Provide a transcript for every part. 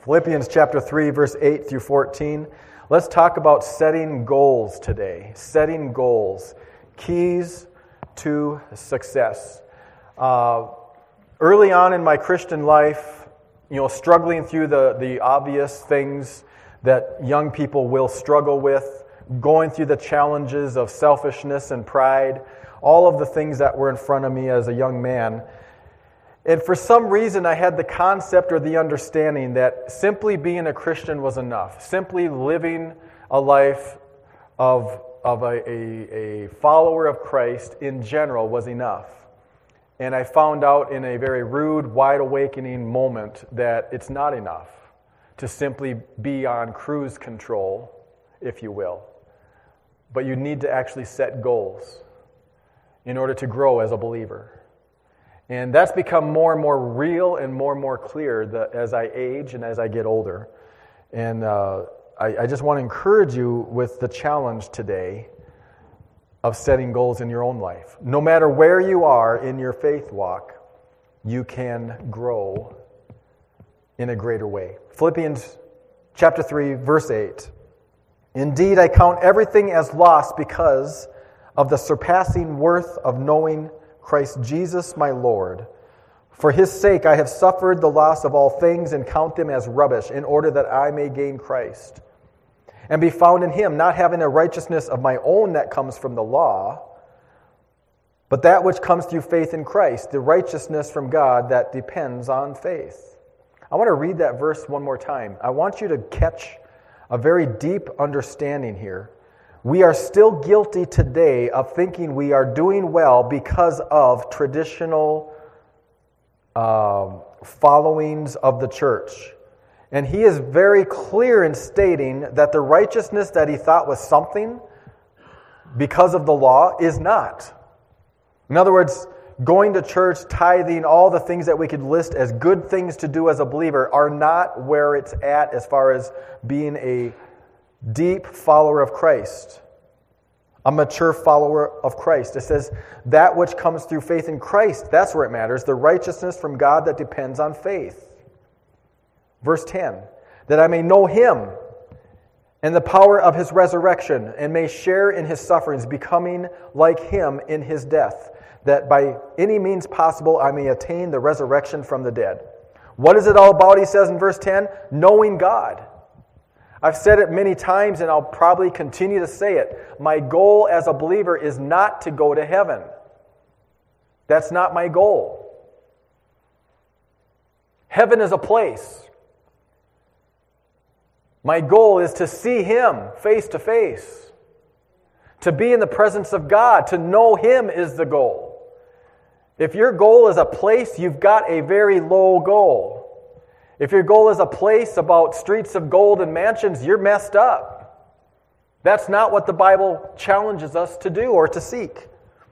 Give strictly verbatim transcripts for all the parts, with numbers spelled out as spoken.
Philippians chapter three, verse eight through fourteen. Let's talk about setting goals today. Setting goals. Keys to success. Uh, early on in my Christian life, you know, struggling through the, the obvious things that young people will struggle with, going through the challenges of selfishness and pride, all of the things that were in front of me as a young man. And for some reason, I had the concept or the understanding that simply being a Christian was enough. Simply living a life of, of a, a, a follower of Christ in general was enough. And I found out in a very rude, wide awakening moment that it's not enough to simply be on cruise control, if you will. But you need to actually set goals in order to grow as a believer. And that's become more and more real and more and more clear the, as I age and as I get older. And uh, I, I just want to encourage you with the challenge today of setting goals in your own life. No matter where you are in your faith walk, you can grow in a greater way. Philippians chapter three, verse eight. Indeed, I count everything as loss because of the surpassing worth of knowing Christ Jesus my Lord. For his sake I have suffered the loss of all things and count them as rubbish, in order that I may gain Christ, and be found in him, not having a righteousness of my own that comes from the law, but that which comes through faith in Christ, the righteousness from God that depends on faith. I want to read that verse one more time. I want you to catch a very deep understanding here. We are still guilty today of thinking we are doing well because of traditional um, followings of the church. And he is very clear in stating that the righteousness that he thought was something because of the law is not. In other words, going to church, tithing, all the things that we could list as good things to do as a believer are not where it's at as far as being a deep follower of Christ, a mature follower of Christ. It says that which comes through faith in Christ, that's where it matters, the righteousness from God that depends on faith. Verse ten, that I may know him and the power of his resurrection, and may share in his sufferings, becoming like him in his death, that by any means possible I may attain the resurrection from the dead. What is it all about, he says in verse ten? Knowing God. I've said it many times, and I'll probably continue to say it. My goal as a believer is not to go to heaven. That's not my goal. Heaven is a place. My goal is to see him face to face. To be in the presence of God, to know him is the goal. If your goal is a place, you've got a very low goal. If your goal is a place about streets of gold and mansions, you're messed up. That's not what the Bible challenges us to do or to seek.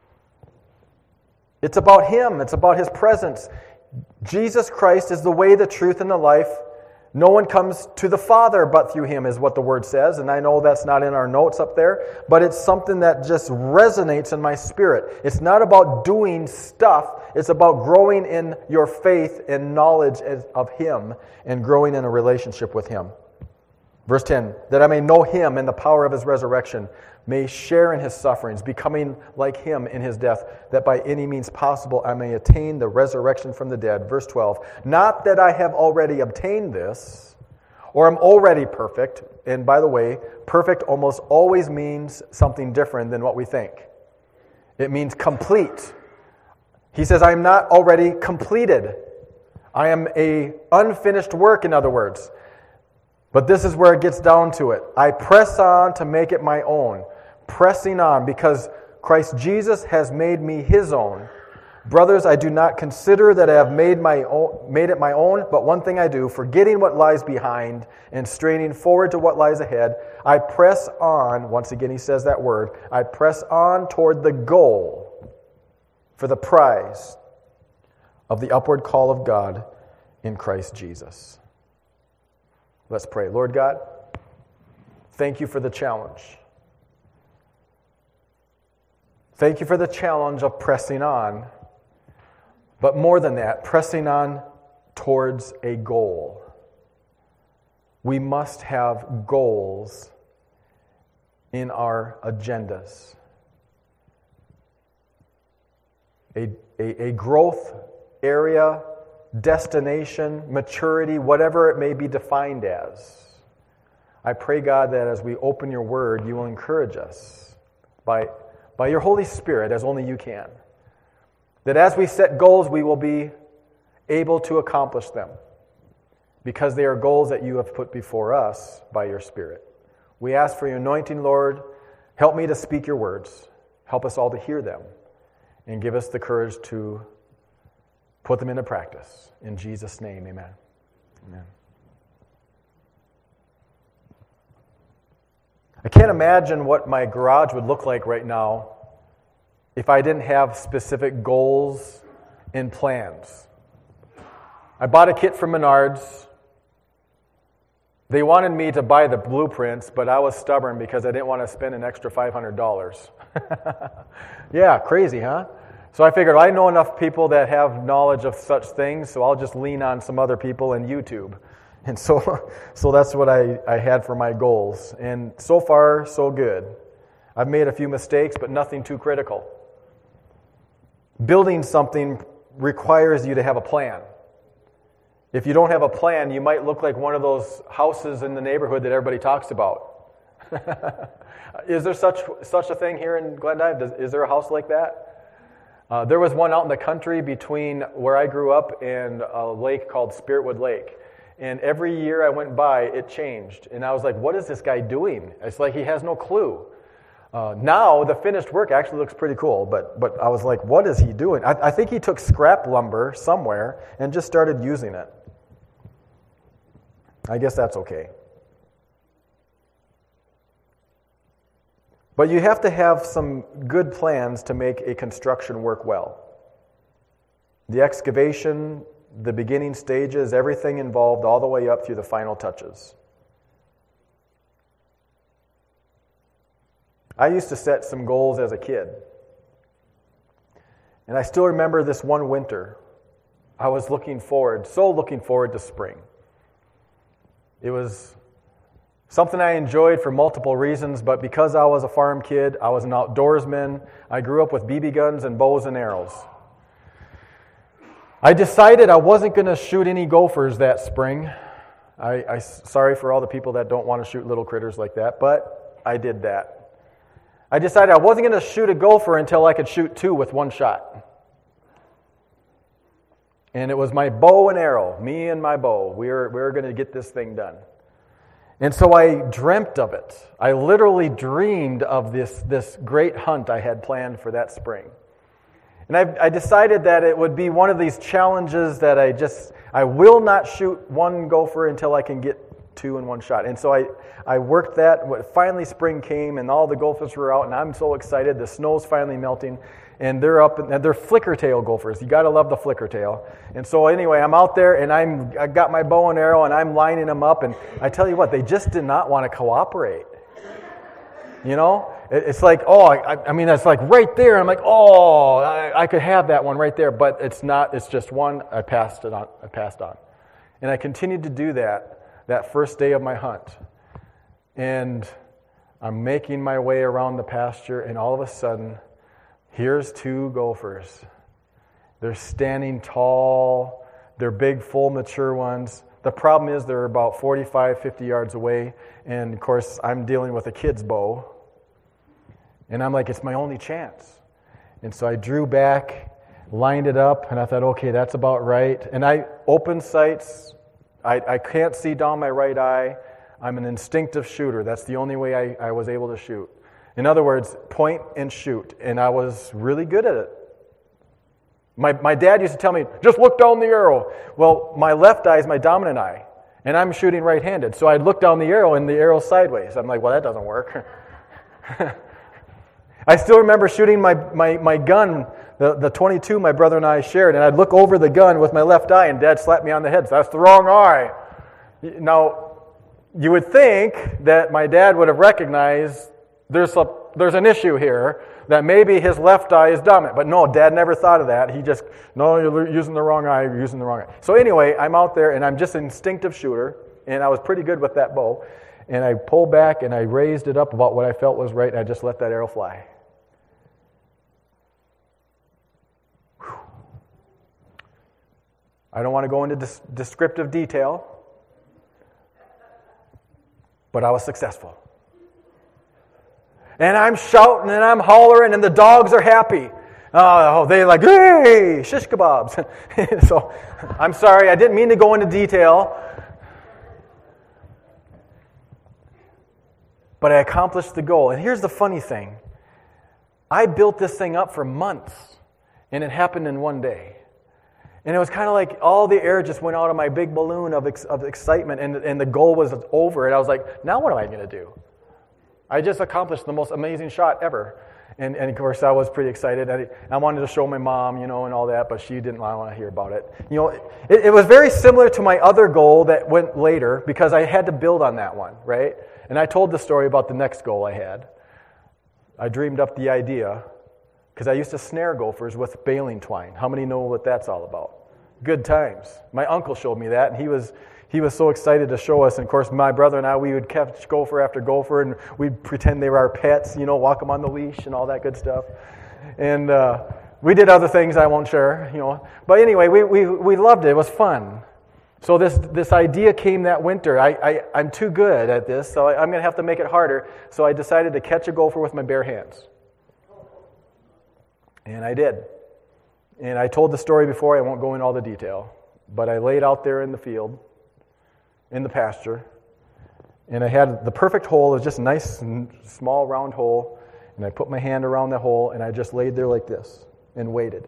It's about him. It's about his presence. Jesus Christ is the way, the truth, and the life. No one comes to the Father but through him, is what the word says. And I know that's not in our notes up there, but it's something that just resonates in my spirit. It's not about doing stuff. It's about growing in your faith and knowledge of him and growing in a relationship with him. Verse ten, that I may know him and the power of his resurrection, may share in his sufferings, becoming like him in his death, that by any means possible I may attain the resurrection from the dead. Verse twelve, not that I have already obtained this, or am already perfect. And by the way, perfect almost always means something different than what we think. It means complete. He says, I am not already completed. I am a unfinished work, in other words. But this is where it gets down to it. I press on to make it my own. Pressing on because Christ Jesus has made me his own. Brothers, I do not consider that I have made my own, made it my own, but one thing I do, forgetting what lies behind and straining forward to what lies ahead, I press on, once again he says that word, I press on toward the goal for the prize of the upward call of God in Christ Jesus. Let's pray. Lord God, thank you for the challenge. Thank you for the challenge of pressing on, but more than that, pressing on towards a goal. we must have goals in our agendas. A, a, a growth area, destination, maturity, whatever it may be defined as. I pray, God, that as we open your word, you will encourage us by, by your Holy Spirit, as only you can. That as we set goals, we will be able to accomplish them, because they are goals that you have put before us by your Spirit. We ask for your anointing, Lord. Help me to speak your words. Help us all to hear them, and give us the courage to put them into practice. In Jesus' name, amen. Amen. I can't imagine what my garage would look like right now if I didn't have specific goals and plans. I bought a kit from Menards. They wanted me to buy the blueprints, but I was stubborn because I didn't want to spend an extra five hundred dollars. Yeah, crazy, huh? So I figured I know enough people that have knowledge of such things, so I'll just lean on some other people and YouTube. And so so that's what I, I had for my goals. And so far, so good. I've made a few mistakes, but nothing too critical. Building something requires you to have a plan. If you don't have a plan, you might look like one of those houses in the neighborhood that everybody talks about. Is there such such a thing here in Glendive? Does, is there a house like that? Uh, there was one out in the country between where I grew up and a lake called Spiritwood Lake. And every year I went by, it changed. And I was like, what is this guy doing? It's like he has no clue. Uh, now, the finished work actually looks pretty cool, but but I was like, what is he doing? I, I think he took scrap lumber somewhere and just started using it. I guess that's okay. But you have to have some good plans to make a construction work well. The excavation, the beginning stages, everything involved all the way up through the final touches. I used to set some goals as a kid. And I still remember this one winter. I was looking forward, so looking forward to spring. It was something I enjoyed for multiple reasons, but because I was a farm kid, I was an outdoorsman, I grew up with B B guns and bows and arrows. I decided I wasn't going to shoot any gophers that spring. I, I sorry for all the people that don't want to shoot little critters like that, but I did that. I decided I wasn't going to shoot a gopher until I could shoot two with one shot. And it was my bow and arrow, me and my bow. We were, we were going to get this thing done. And so I dreamt of it. I literally dreamed of this, this great hunt I had planned for that spring. And I, I decided that it would be one of these challenges that I just, I will not shoot one gopher until I can get two in one shot. And so I, I worked that. Finally spring came and all the gophers were out and I'm so excited. The snow's finally melting and they're up and they're flicker tail gophers. You got to love the flicker tail. And so anyway, I'm out there and I'm, I got my bow and arrow and I'm lining them up and I tell you what, they just did not want to cooperate. You know, it's like, oh, I, I mean, it's like right there. I'm like, oh, I, I could have that one right there, but it's not. It's just one. I passed it on. I passed on, and I continued to do that that first day of my hunt. And I'm making my way around the pasture, and all of a sudden, here's two gophers. They're standing tall. They're big, full, mature ones. The problem is they're about forty-five, fifty yards away, and of course, I'm dealing with a kid's bow. And I'm like, it's my only chance. And so I drew back, lined it up, and I thought, okay, that's about right. And I opened sights. I, I can't see down my right eye. I'm an instinctive shooter. That's the only way I, I was able to shoot. In other words, point and shoot. And I was really good at it. My, my dad used to tell me, just look down the arrow. Well, my left eye is my dominant eye, and I'm shooting right-handed. So I'd look down the arrow, and the arrow's sideways. I'm like, well, that doesn't work. I still remember shooting my, my, my gun, the, the twenty-two my brother and I shared, and I'd look over the gun with my left eye, and Dad slapped me on the head. So that's the wrong eye. Now, you would think that my dad would have recognized there's a, there's an issue here, that maybe his left eye is dominant. But no, Dad never thought of that. He just, no, you're using the wrong eye, you're using the wrong eye. So anyway, I'm out there, and I'm just an instinctive shooter. and I was pretty good with that bow. And I pulled back and I raised it up about what I felt was right, and I just let that arrow fly. Whew. I don't want to go into des- descriptive detail, but I was successful. And I'm shouting and I'm hollering and the dogs are happy. Oh, they like, hey, shish kebabs. So I'm sorry, I didn't mean to go into detail. But I accomplished the goal. And here's the funny thing. I built this thing up for months, and it happened in one day. And it was kind of like all the air just went out of my big balloon of ex- of excitement, and, and the goal was over. And I was like, now what am I going to do? I just accomplished the most amazing shot ever. And, and of course, I was pretty excited. I, I wanted to show my mom, you know, and all that, but she didn't want to hear about it. You know, it, it was very similar to my other goal that went later because I had to build on that one, right? And I told the story about the next goal I had. I dreamed up the idea because I used to snare gophers with baling twine. How many know what that's all about? Good times. My uncle showed me that, and he was he was so excited to show us. And of course, my brother and I, we would catch gopher after gopher, and we'd pretend they were our pets, you know, walk them on the leash and all that good stuff. And uh, we did other things I won't share, you know. But anyway, we we we loved it. It was fun. So this this idea came that winter. I, I, I'm too good at this, so I, I'm going to have to make it harder. So I decided to catch a gopher with my bare hands. And I did. And I told the story before. I won't go into all the detail. But I laid out there in the field, in the pasture, and I had the perfect hole. It was just a nice, small, round hole. And I put my hand around the hole, and I just laid there like this and waited.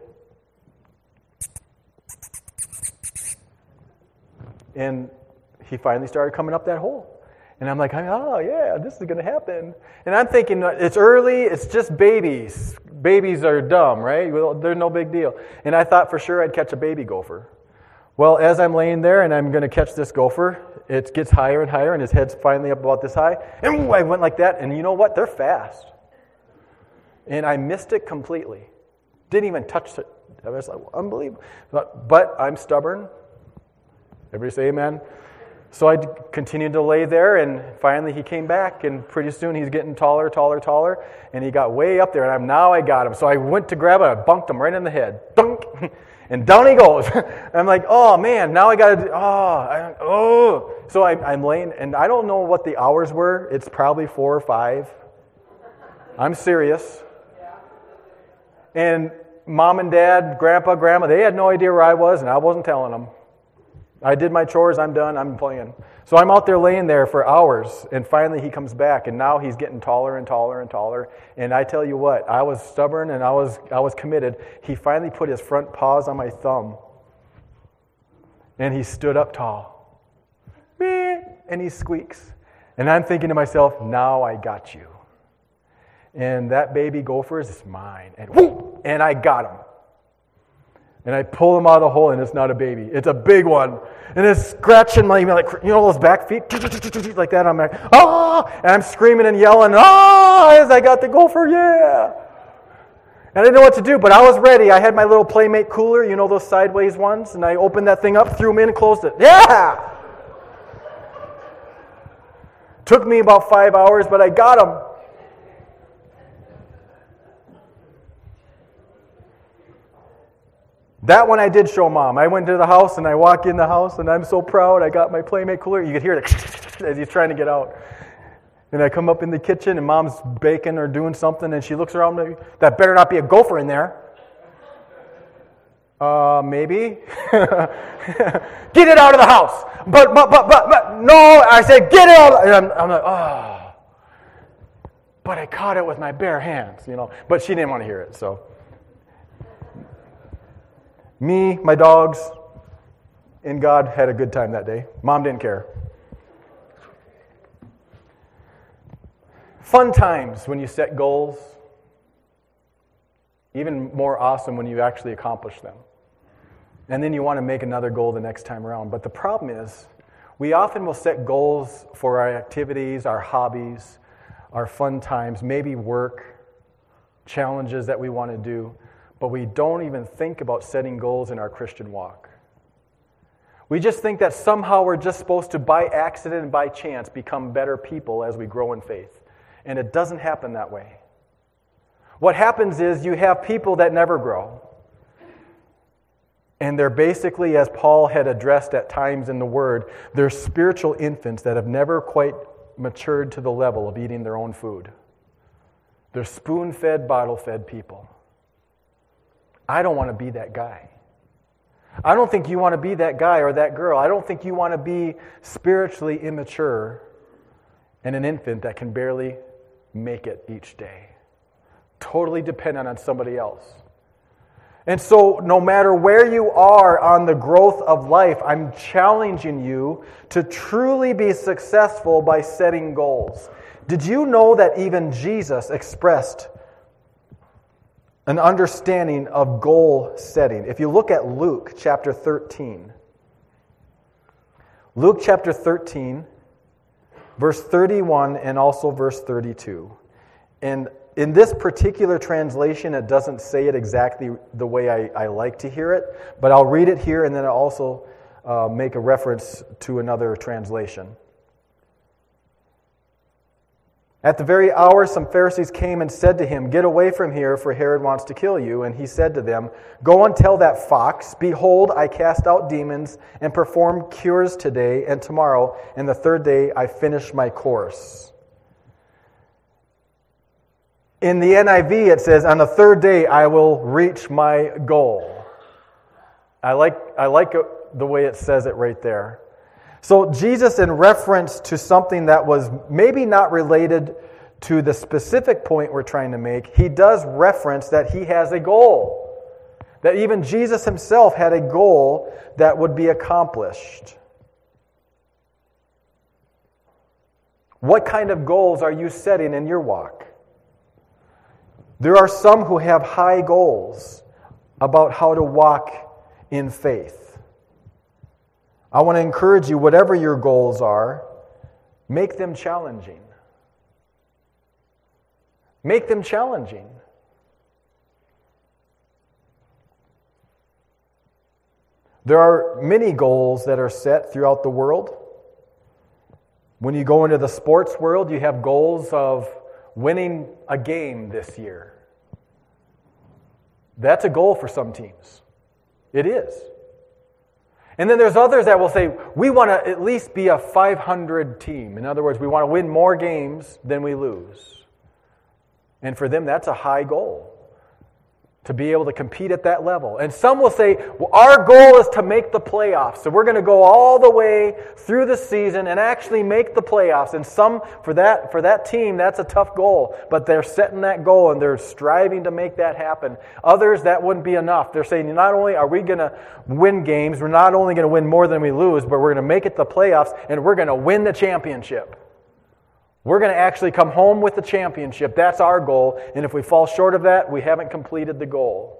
And he finally started coming up that hole. And I'm like, oh, yeah, this is going to happen. And I'm thinking, it's early, it's just babies. Babies are dumb, right? Well, they're no big deal. And I thought for sure I'd catch a baby gopher. Well, as I'm laying there and I'm going to catch this gopher, it gets higher and higher, and his head's finally up about this high. And ooh, I went like that, and you know what? They're fast. And I missed it completely. Didn't even touch it. I was like, unbelievable. But, but I'm stubborn. Everybody say amen? So I continued to lay there, and finally he came back, and pretty soon he's getting taller, taller, taller, and he got way up there, and I'm now I got him. So I went to grab him, I bunked him right in the head. Dunk! And down he goes. I'm like, oh man, now I got to, oh, I, oh. So I, I'm laying, and I don't know what the hours were. It's probably four or five. I'm serious. And mom and dad, grandpa, grandma, they had no idea where I was, and I wasn't telling them. I did my chores, I'm done, I'm playing. So I'm out there laying there for hours, and finally he comes back, and now he's getting taller and taller and taller. And I tell you what, I was stubborn and I was I was committed. He finally put his front paws on my thumb, and he stood up tall. And he squeaks. And I'm thinking to myself, now I got you. And that baby gopher is mine. And whoop, and I got him. And I pull him out of the hole, and it's not a baby. It's a big one. And it's scratching my, like, you know those back feet? Like that. I'm like, oh! And I'm screaming and yelling, oh! As I got the gopher, yeah! And I didn't know what to do, but I was ready. I had my little Playmate cooler, you know those sideways ones? And I opened that thing up, threw them in, and closed it. Yeah! Took me about five hours, but I got him. That one I did show Mom. I went to the house, and I walk in the house, and I'm so proud. I got my Playmate cooler. You could hear it as he's trying to get out. And I come up in the kitchen, and Mom's baking or doing something, and she looks around me. That better not be a gopher in there. Uh, maybe. Get it out of the house. But, but, but, but, but, no. I said, get it out. And I'm, I'm like, oh. But I caught it with my bare hands, you know. But she didn't want to hear it, so. Me, my dogs, and God had a good time that day. Mom didn't care. Fun times when you set goals. Even more awesome when you actually accomplish them. And then you want to make another goal the next time around. But the problem is, we often will set goals for our activities, our hobbies, our fun times, maybe work, challenges that we want to do. But we don't even think about setting goals in our Christian walk. We just think that somehow we're just supposed to, by accident and by chance, become better people as we grow in faith. And it doesn't happen that way. What happens is you have people that never grow. And they're basically, as Paul had addressed at times in the Word, they're spiritual infants that have never quite matured to the level of eating their own food. They're spoon-fed, bottle-fed people. I don't want to be that guy. I don't think you want to be that guy or that girl. I don't think you want to be spiritually immature and an infant that can barely make it each day. Totally dependent on somebody else. And so no matter where you are on the growth of life, I'm challenging you to truly be successful by setting goals. Did you know that even Jesus expressed an understanding of goal setting? If you look at Luke chapter thirteen, Luke chapter thirteen, verse thirty-one and also verse thirty-two. And in this particular translation, it doesn't say it exactly the way I, I like to hear it, but I'll read it here and then I'll also uh, make a reference to another translation. At the very hour, some Pharisees came and said to him, "Get away from here, for Herod wants to kill you." And he said to them, "Go and tell that fox, behold, I cast out demons and perform cures today and tomorrow, and the third day I finish my course." In the N I V, it says, "On the third day I will reach my goal." I like, I like the way it says it right there. So Jesus, in reference to something that was maybe not related to the specific point we're trying to make, he does reference that he has a goal. That even Jesus himself had a goal that would be accomplished. What kind of goals are you setting in your walk? There are some who have high goals about how to walk in faith. I want to encourage you, whatever your goals are, make them challenging. Make them challenging. There are many goals that are set throughout the world. When you go into the sports world, you have goals of winning a game this year. That's a goal for some teams. It is. And then there's others that will say, we want to at least be a five hundred team. In other words, we want to win more games than we lose. And for them, that's a high goal, to be able to compete at that level. And some will say, well, our goal is to make the playoffs. So we're going to go all the way through the season and actually make the playoffs. And some, for that, for that team, that's a tough goal. But they're setting that goal and they're striving to make that happen. Others, that wouldn't be enough. They're saying, not only are we going to win games, we're not only going to win more than we lose, but we're going to make it the playoffs and we're going to win the championship. We're going to actually come home with the championship. That's our goal. And if we fall short of that, we haven't completed the goal.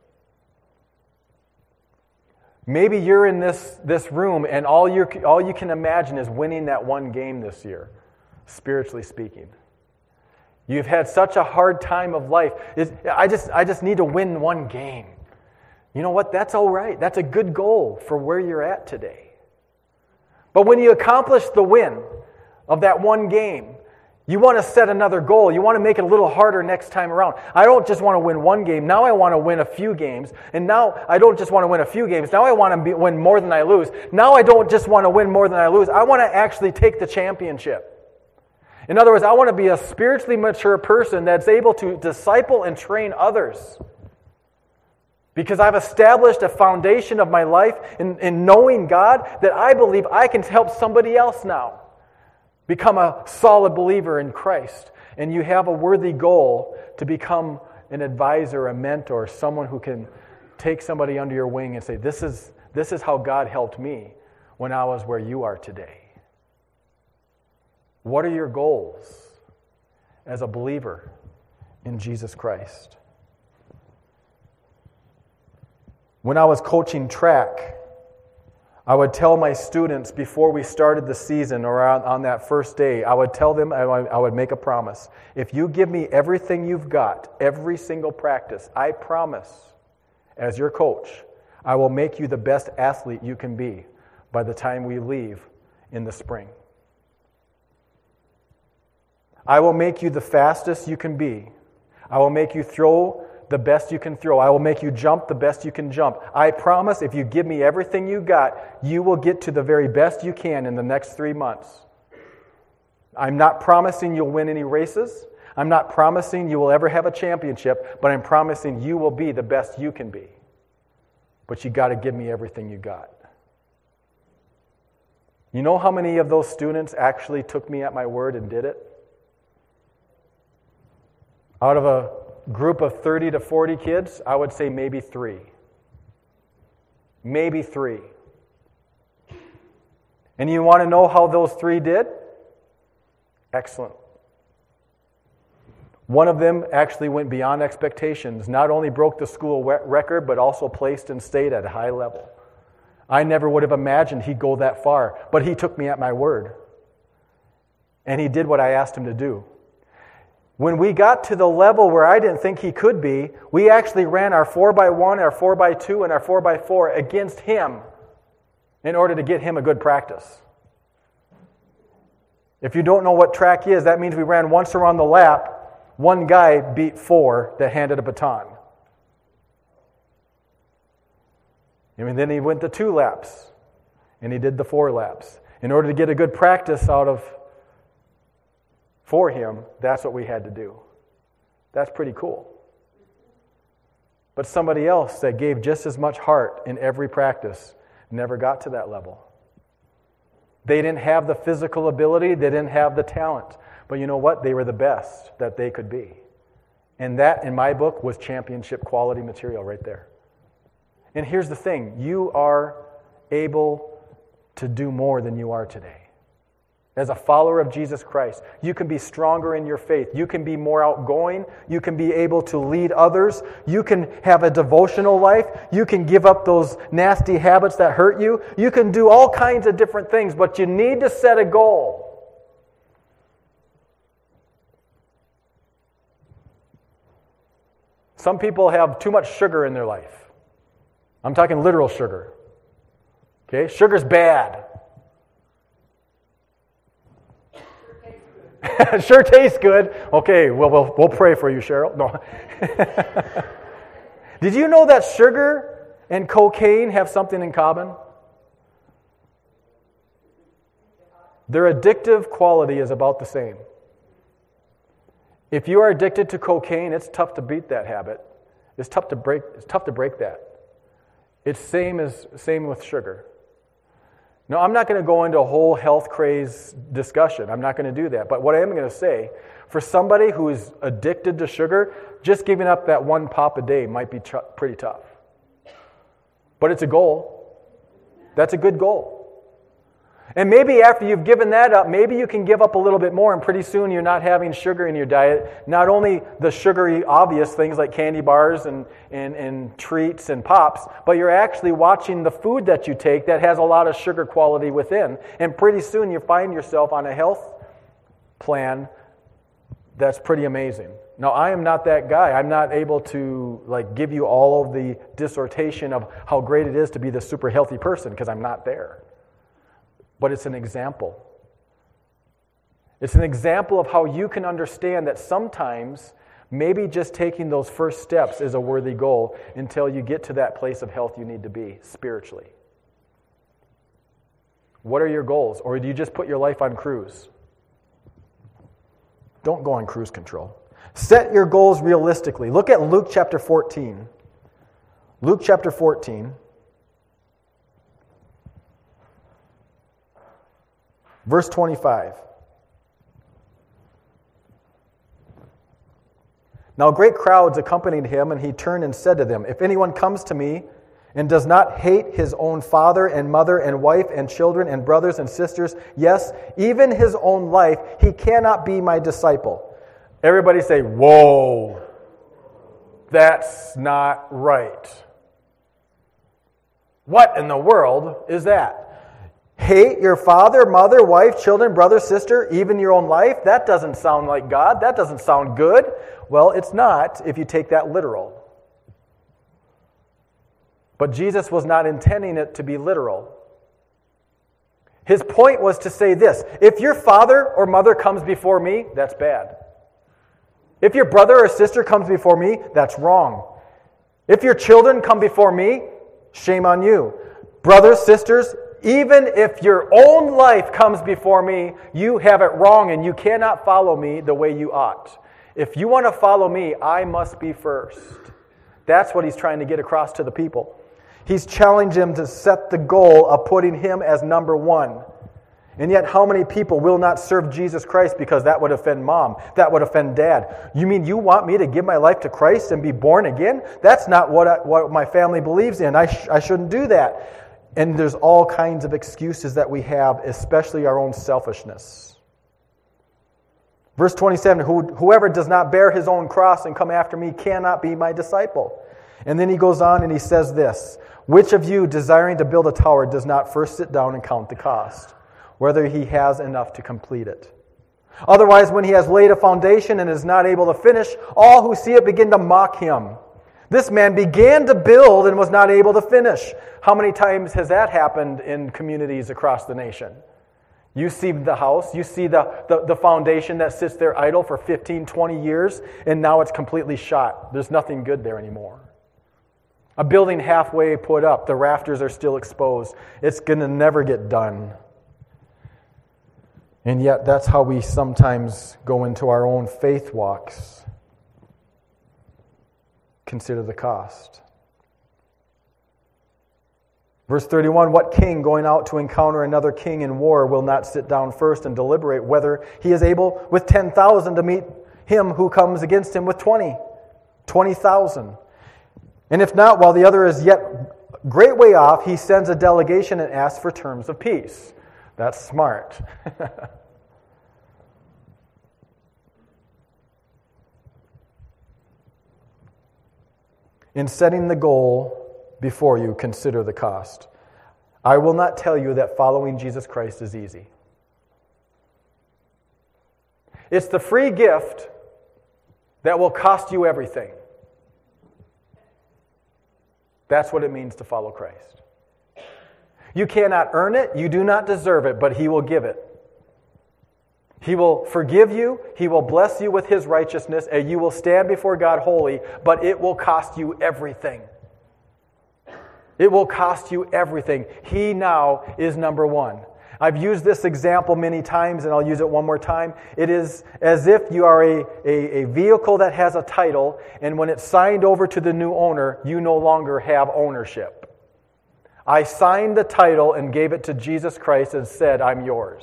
Maybe you're in this, this room and all, you all you can imagine is winning that one game this year, spiritually speaking. You've had such a hard time of life. It's, I just, I just need to win one game. You know what? That's all right. That's a good goal for where you're at today. But when you accomplish the win of that one game, you want to set another goal. You want to make it a little harder next time around. I don't just want to win one game. Now I want to win a few games. And now I don't just want to win a few games. Now I want to be, win more than I lose. Now I don't just want to win more than I lose. I want to actually take the championship. In other words, I want to be a spiritually mature person that's able to disciple and train others. Because I've established a foundation of my life in, in knowing God that I believe I can help somebody else now become a solid believer in Christ. And you have a worthy goal to become an advisor, a mentor, someone who can take somebody under your wing and say, this is, this is how God helped me when I was where you are today. What are your goals as a believer in Jesus Christ? When I was coaching track, I would tell my students before we started the season or on, on that first day, I would tell them, I, I would make a promise. If you give me everything you've got, every single practice, I promise, as your coach, I will make you the best athlete you can be by the time we leave in the spring. I will make you the fastest you can be. I will make you throw the best you can throw. I will make you jump the best you can jump. I promise if you give me everything you got, you will get to the very best you can in the next three months. I'm not promising you'll win any races. I'm not promising you will ever have a championship, but I'm promising you will be the best you can be. But you got to give me everything you got. You know how many of those students actually took me at my word and did it? Out of a group of thirty to forty kids, I would say maybe three. Maybe three. And you want to know how those three did? Excellent. One of them actually went beyond expectations, not only broke the school record, but also placed in state at a high level. I never would have imagined he'd go that far, but he took me at my word. And he did what I asked him to do. When we got to the level where I didn't think he could be, we actually ran our four by one, our four by two, and our four by four against him in order to get him a good practice. If you don't know what track is, that means we ran once around the lap. One guy beat four that handed a baton. And then he went the two laps, and he did the four laps. In order to get a good practice out of for him, that's what we had to do. That's pretty cool. But somebody else that gave just as much heart in every practice never got to that level. They didn't have the physical ability, they didn't have the talent. But you know what? They were the best that they could be. And that, in my book, was championship quality material right there. And here's the thing. You are able to do more than you are today. As a follower of Jesus Christ, you can be stronger in your faith. You can be more outgoing. You can be able to lead others. You can have a devotional life. You can give up those nasty habits that hurt you. You can do all kinds of different things, but you need to set a goal. Some people have too much sugar in their life. I'm talking literal sugar. Okay? Sugar's bad. Sure tastes good. Okay, well, we'll we'll pray for you, Cheryl. No. Did you know that sugar and cocaine have something in common? Their addictive quality is about the same. If you are addicted to cocaine, it's tough to beat that habit. It's tough to break. It's tough to break that. It's same as same with sugar. No, I'm not going to go into a whole health craze discussion. I'm not going to do that. But what I am going to say, for somebody who is addicted to sugar, just giving up that one pop a day might be tr- pretty tough. But it's a goal. That's a good goal. And maybe after you've given that up, maybe you can give up a little bit more, and pretty soon you're not having sugar in your diet. Not only the sugary, obvious things like candy bars and, and, and treats and pops, but you're actually watching the food that you take that has a lot of sugar quality within. And pretty soon you find yourself on a health plan that's pretty amazing. Now, I am not that guy. I'm not able to like give you all of the dissertation of how great it is to be the super healthy person, because I'm not there. But it's an example. It's an example of how you can understand that sometimes maybe just taking those first steps is a worthy goal until you get to that place of health you need to be spiritually. What are your goals? Or do you just put your life on cruise? Don't go on cruise control. Set your goals realistically. Look at Luke chapter fourteen. Luke chapter fourteen. Verse twenty-five. Now great crowds accompanied him, and he turned and said to them, "If anyone comes to me and does not hate his own father and mother and wife and children and brothers and sisters, yes, even his own life, he cannot be my disciple." Everybody say, "Whoa, that's not right." What in the world is that? Hate your father, mother, wife, children, brother, sister, even your own life? That doesn't sound like God. That doesn't sound good. Well, it's not if you take that literal. But Jesus was not intending it to be literal. His point was to say this: if your father or mother comes before me, that's bad. If your brother or sister comes before me, that's wrong. If your children come before me, shame on you. Brothers, sisters, even if your own life comes before me, you have it wrong and you cannot follow me the way you ought. If you want to follow me, I must be first. That's what he's trying to get across to the people. He's challenged them to set the goal of putting him as number one. And yet, how many people will not serve Jesus Christ because that would offend mom? That would offend dad. You mean you want me to give my life to Christ and be born again? That's not what I, what my family believes in. I, sh- I shouldn't do that. And there's all kinds of excuses that we have, especially our own selfishness. Verse twenty-seven, Who, whoever does not bear his own cross and come after me cannot be my disciple. And then he goes on and he says this: which of you, desiring to build a tower, does not first sit down and count the cost, whether he has enough to complete it? Otherwise, when he has laid a foundation and is not able to finish, all who see it begin to mock him. This man began to build and was not able to finish. How many times has that happened in communities across the nation? You see the house, you see the, the, the foundation that sits there idle for fifteen, twenty years, and now it's completely shot. There's nothing good there anymore. A building halfway put up, the rafters are still exposed. It's going to never get done. And yet, that's how we sometimes go into our own faith walks. Consider the cost. Verse thirty-one, what king going out to encounter another king in war will not sit down first and deliberate whether he is able with ten thousand to meet him who comes against him with twenty? twenty thousand. And if not, while the other is yet great way off, he sends a delegation and asks for terms of peace. That's smart. In setting the goal before you, consider the cost. I will not tell you that following Jesus Christ is easy. It's the free gift that will cost you everything. That's what it means to follow Christ. You cannot earn it, you do not deserve it, but He will give it. He will forgive you, He will bless you with His righteousness, and you will stand before God holy, but it will cost you everything. It will cost you everything. He now is number one. I've used this example many times, and I'll use it one more time. It is as if you are a, a, a vehicle that has a title, and when it's signed over to the new owner, you no longer have ownership. I signed the title and gave it to Jesus Christ and said, I'm yours.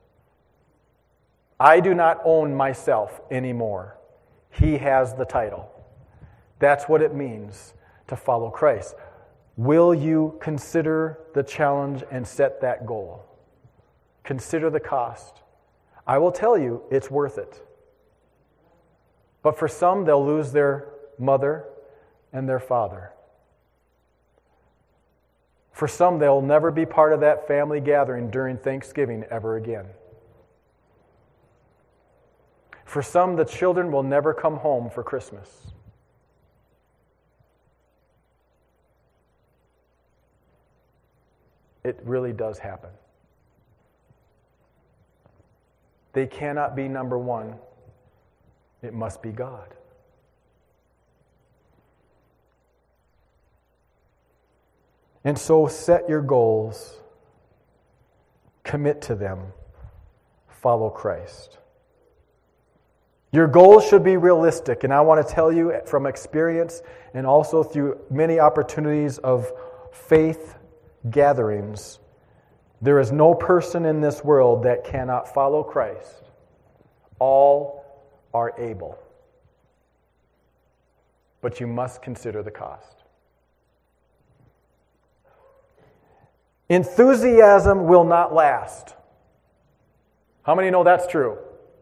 I do not own myself anymore. He has the title. That's what it means to follow Christ. Will you consider the challenge and set that goal? Consider the cost. I will tell you, it's worth it. But for some, they'll lose their mother and their father. For some, they'll never be part of that family gathering during Thanksgiving ever again. For some, the children will never come home for Christmas. It really does happen. They cannot be number one. It must be God. And so set your goals, commit to them, follow Christ. Your goals should be realistic, and I want to tell you from experience and also through many opportunities of faith gatherings, there is no person in this world that cannot follow Christ. All are able. But you must consider the cost. Enthusiasm will not last. How many know that's true?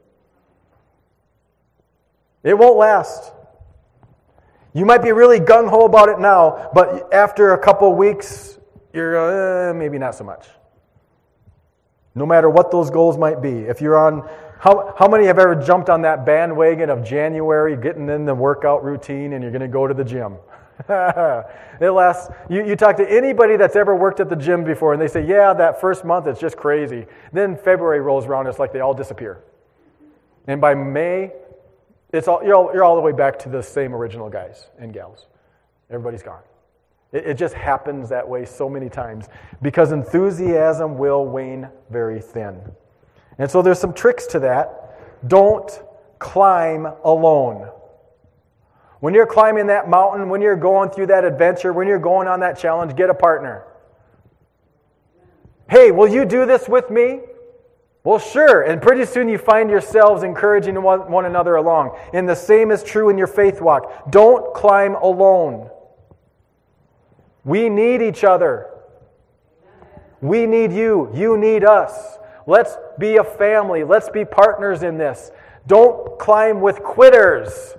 It won't last. You might be really gung-ho about it now, but after a couple weeks, you're uh, maybe not so much. No matter what those goals might be. If you're on, how, how many have ever jumped on that bandwagon of January, getting in the workout routine, and you're going to go to the gym? It lasts, you, you talk to anybody that's ever worked at the gym before, and they say, yeah, that first month it's just crazy. Then February rolls around, it's like they all disappear. And by May, it's all you're all, you're all the way back to the same original guys and gals. Everybody's gone. It, it just happens that way so many times because enthusiasm will wane very thin. And so there's some tricks to that. Don't climb alone. When you're climbing that mountain, when you're going through that adventure, when you're going on that challenge, get a partner. Hey, will you do this with me? Well, sure. And pretty soon you find yourselves encouraging one, one another along. And the same is true in your faith walk. Don't climb alone. We need each other. We need you. You need us. Let's be a family. Let's be partners in this. Don't climb with quitters.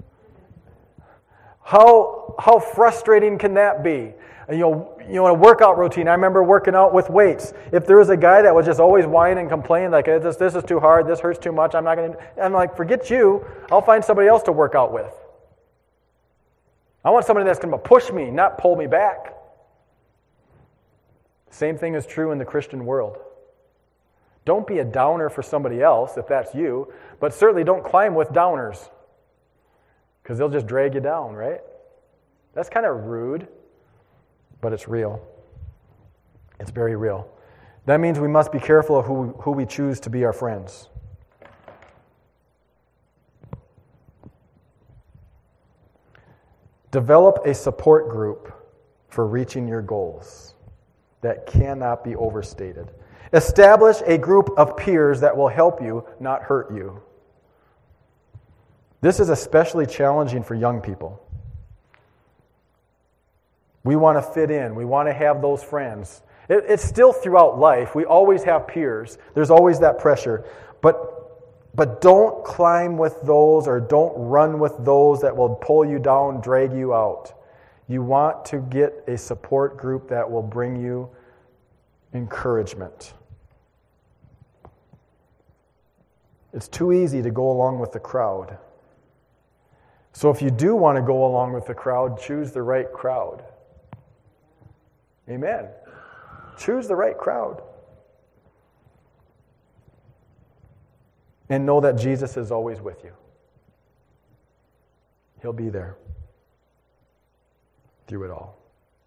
How, how frustrating can that be? You know, you know, a workout routine. I remember working out with weights. If there was a guy that was just always whining and complaining, like, this, this is too hard, this hurts too much, I'm not going to... I'm like, forget you. I'll find somebody else to work out with. I want somebody that's going to push me, not pull me back. Same thing is true in the Christian world. Don't be a downer for somebody else, if that's you, but certainly don't climb with downers, because they'll just drag you down, right? That's kind of rude. But it's real. It's very real. That means we must be careful of who, who we choose to be our friends. Develop a support group for reaching your goals. That cannot be overstated. Establish a group of peers that will help you, not hurt you. This is especially challenging for young people. We want to fit in. We want to have those friends. It, it's still throughout life. We always have peers. There's always that pressure. But, but don't climb with those or don't run with those that will pull you down, drag you out. You want to get a support group that will bring you encouragement. It's too easy to go along with the crowd. So if you do want to go along with the crowd, choose the right crowd. Amen. Choose the right crowd. And know that Jesus is always with you. He'll be there through it all.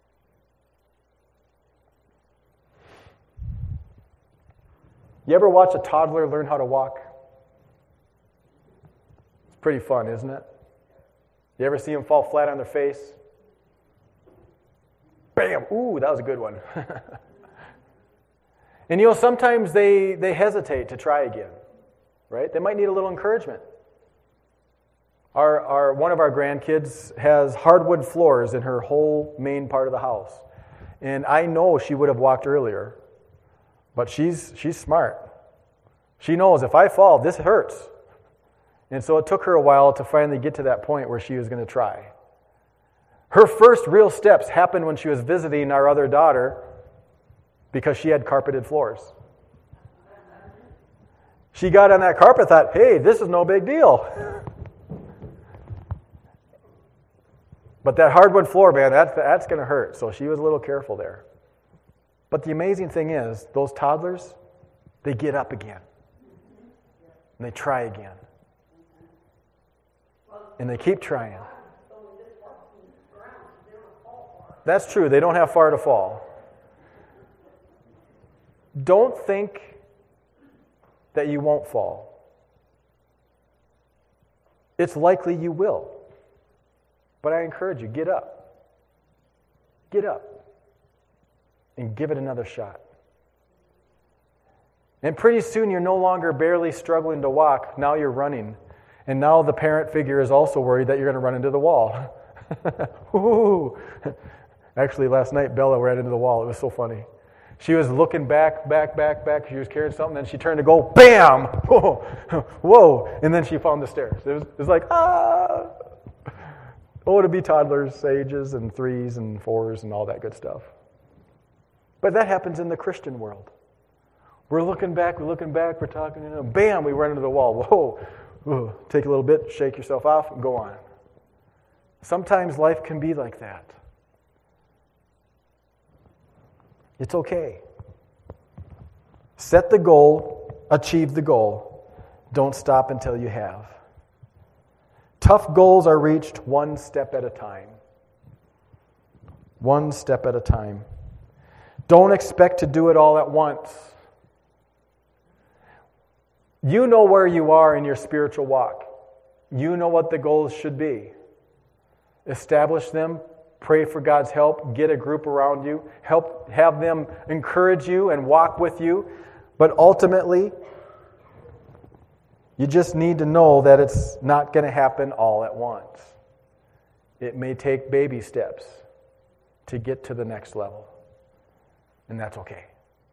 You ever watch a toddler learn how to walk? It's pretty fun, isn't it? You ever see them fall flat on their face? Bam! Ooh, that was a good one. And you know, sometimes they, they hesitate to try again, right? They might need a little encouragement. Our, our, one of our grandkids has hardwood floors in her whole main part of the house. And I know she would have walked earlier, but she's, she's smart. She knows if I fall, this hurts. And so it took her a while to finally get to that point where she was going to try. Her first real steps happened when she was visiting our other daughter because she had carpeted floors. She got on that carpet and thought, hey, this is no big deal. But that hardwood floor, man, that's, that's going to hurt. So she was a little careful there. But the amazing thing is, those toddlers, they get up again. And they try again. And they keep trying. That's true. They don't have far to fall. Don't think that you won't fall. It's likely you will. But I encourage you, get up. Get up. And give it another shot. And pretty soon you're no longer barely struggling to walk. Now you're running. And now the parent figure is also worried that you're going to run into the wall. Ooh. Actually, last night, Bella ran into the wall. It was so funny. She was looking back, back, back, back. She was carrying something, then she turned to go, bam! Whoa! Whoa! And then she found the stairs. It was, it was like, ah! Oh, to be toddlers, ages, and threes, and fours, and all that good stuff. But that happens in the Christian world. We're looking back, we're looking back, we're talking, you know, bam, we run into the wall. Whoa! Ooh, take a little bit, shake yourself off, and go on. Sometimes life can be like that. It's okay. Set the goal, achieve the goal. Don't stop until you have. Tough goals are reached one step at a time. One step at a time. Don't expect to do it all at once. You know where you are in your spiritual walk. You know what the goals should be. Establish them. Pray for God's help. Get a group around you. Help have them encourage you and walk with you. But ultimately, you just need to know that it's not going to happen all at once. It may take baby steps to get to the next level. And that's okay.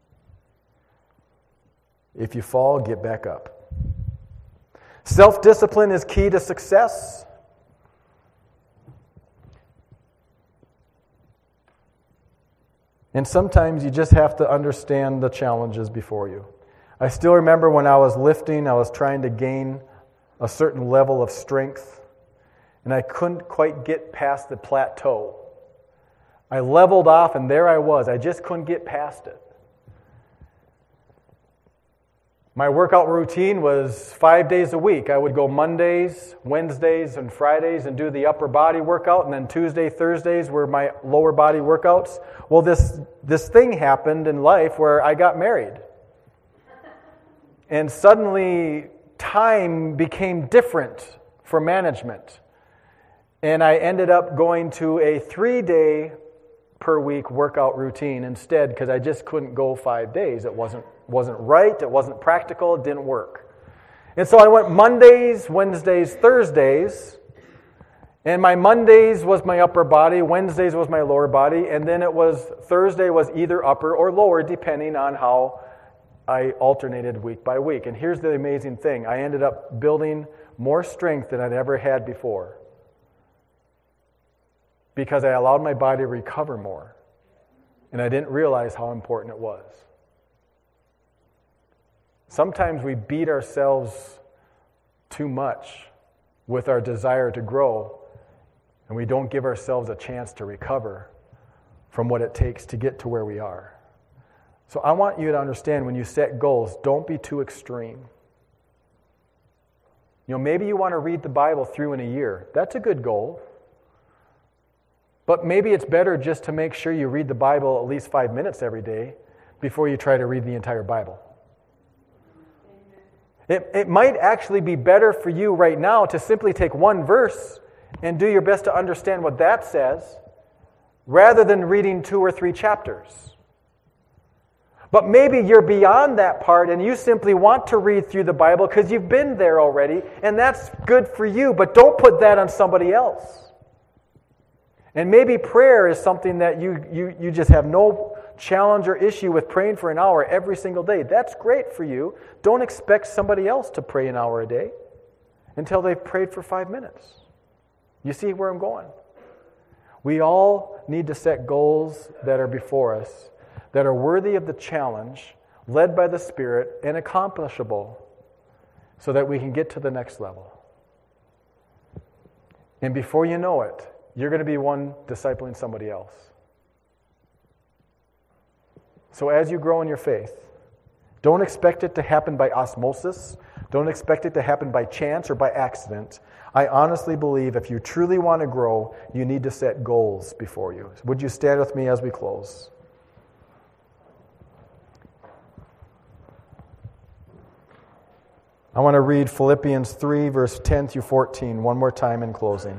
If you fall, get back up. Self-discipline is key to success. And sometimes you just have to understand the challenges before you. I still remember when I was lifting, I was trying to gain a certain level of strength, and I couldn't quite get past the plateau. I leveled off, and there I was. I just couldn't get past it. My workout routine was five days a week. I would go Mondays, Wednesdays, and Fridays and do the upper body workout, and then Tuesday, Thursdays were my lower body workouts. Well, this, this thing happened in life where I got married. And suddenly, time became different for management. And I ended up going to a three-day per week workout routine instead because I just couldn't go five days. It wasn't wasn't right, it wasn't practical, it didn't work. And so I went Mondays, Wednesdays, Thursdays, and my Mondays was my upper body, Wednesdays was my lower body, and then it was Thursday was either upper or lower depending on how I alternated week by week. And here's the amazing thing. I ended up building more strength than I'd ever had before because I allowed my body to recover more. And I didn't realize how important it was. Sometimes we beat ourselves too much with our desire to grow, and we don't give ourselves a chance to recover from what it takes to get to where we are. So I want you to understand when you set goals, don't be too extreme. You know, maybe you want to read the Bible through in a year. That's a good goal. But maybe it's better just to make sure you read the Bible at least five minutes every day before you try to read the entire Bible. It, it might actually be better for you right now to simply take one verse and do your best to understand what that says rather than reading two or three chapters. But maybe you're beyond that part and you simply want to read through the Bible because you've been there already, and that's good for you, but don't put that on somebody else. And maybe prayer is something that you, you, you just have no challenge or issue with praying for an hour every single day. That's great for you. Don't expect somebody else to pray an hour a day until they've prayed for five minutes. You see where I'm going? We all need to set goals that are before us, that are worthy of the challenge, led by the Spirit, and accomplishable so that we can get to the next level. And before you know it, you're going to be one discipling somebody else. So as you grow in your faith, don't expect it to happen by osmosis. Don't expect it to happen by chance or by accident. I honestly believe if you truly want to grow, you need to set goals before you. Would you stand with me as we close? I want to read Philippians three, verse ten through fourteen, one more time in closing.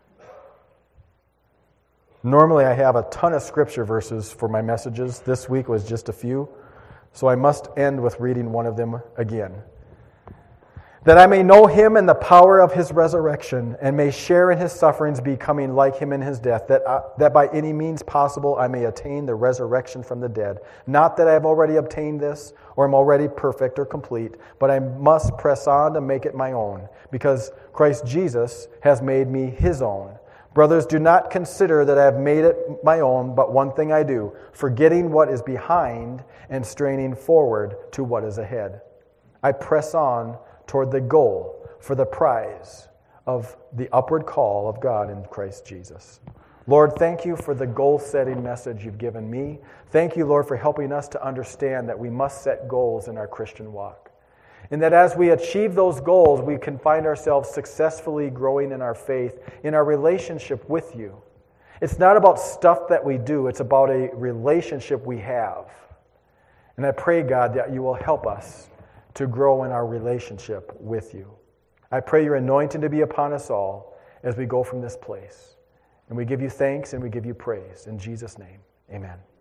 Normally I have a ton of scripture verses for my messages. This week was just a few, so I must end with reading one of them again. That I may know him and the power of his resurrection, and may share in his sufferings, becoming like him in his death, that, I, that by any means possible I may attain the resurrection from the dead. Not that I have already obtained this, or am already perfect or complete, but I must press on to make it my own, because Christ Jesus has made me his own. Brothers, do not consider that I have made it my own, but one thing I do, forgetting what is behind and straining forward to what is ahead. I press on toward the goal for the prize of the upward call of God in Christ Jesus. Lord, thank you for the goal-setting message you've given me. Thank you, Lord, for helping us to understand that we must set goals in our Christian walk. And that as we achieve those goals, we can find ourselves successfully growing in our faith, in our relationship with you. It's not about stuff that we do, it's about a relationship we have. And I pray, God, that you will help us to grow in our relationship with you. I pray your anointing to be upon us all as we go from this place. And we give you thanks and we give you praise. In Jesus' name, amen.